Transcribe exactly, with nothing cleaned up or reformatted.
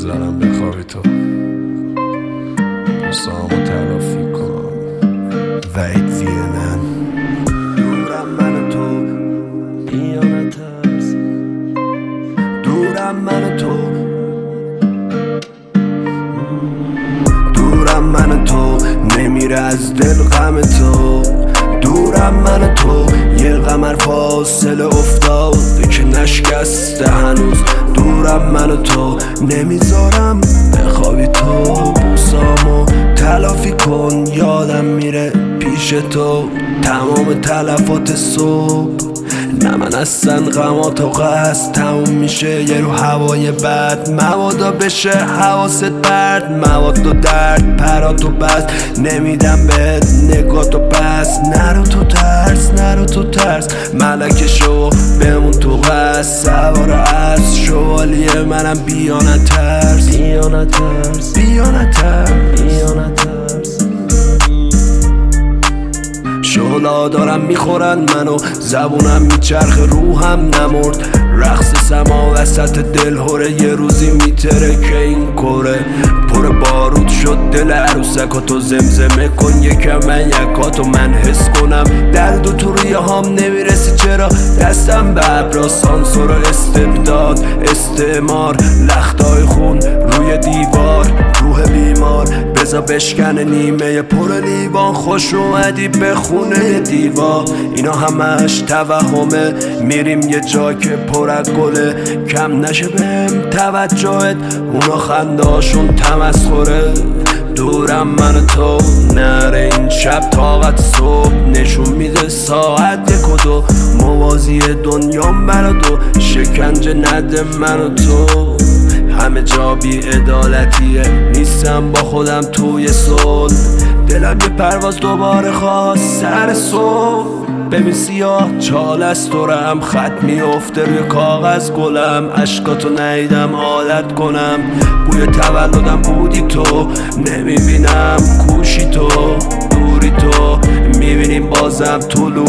نمیذارم بخوابی تو بسامو تلافی کن وید وینن دورم من تو بیا نترس دورم من تو دورم من تو نمیره از دل غم تو دورم من تو یه قمر فاصله افتاد که نشکسته هنوز دورم من تو نمیذارم بخوابی تو بوسامو تلافی کن یادم میره پیش تو تمام تلفات صبح نه من اصلا غمات و قصد تموم میشه یه رو هوای بد موادا بشه حواست برد مواد و درد پرات و بس نمیدم بهت نگات و بس نرو تو ترس نرو تو ترس ملکه شو بمون تو قصد سوار از شوالیه منم بیا نترس بیا نترس بیا نترس بیا نترس شولا دارم میخورن منو زبونم میچرخ روحم نمرد رقص سما وسط دل هره یه روزی میتره که این کره پر بارود شد دل عروسکاتو زمزمه کن یکم من یکاتو من حس کنم دل دو تو روی هم نمیرسی چرا دستم به ابرا سانسور استبداد استعمار لختای خون روی دیوار روح بیمار بزا بشکن نیمه پر لیوان خوش اومدی به خونه دیوا اینا همش توهمه میریم یه جا که پر از گله کم نشه بهم توجهت اونا خنداشون تمسخره دورم من تو نره این شب طاقت صبح نشون میده ساعت یک و دو موازی دنیام برا دو شکنجه نده من و تو همه جا بی عدالتیه نیستم با خودم توی صلح دلم یه پرواز دوباره خواست سر صبح ببین سیاه چال از دورم خط میفته روی کاغذ گلم عشقاتو نیدم عادت کنم بوی تولدم بودی تو نمیبینم کوشی تو دوری تو میبینیم بازم طلوع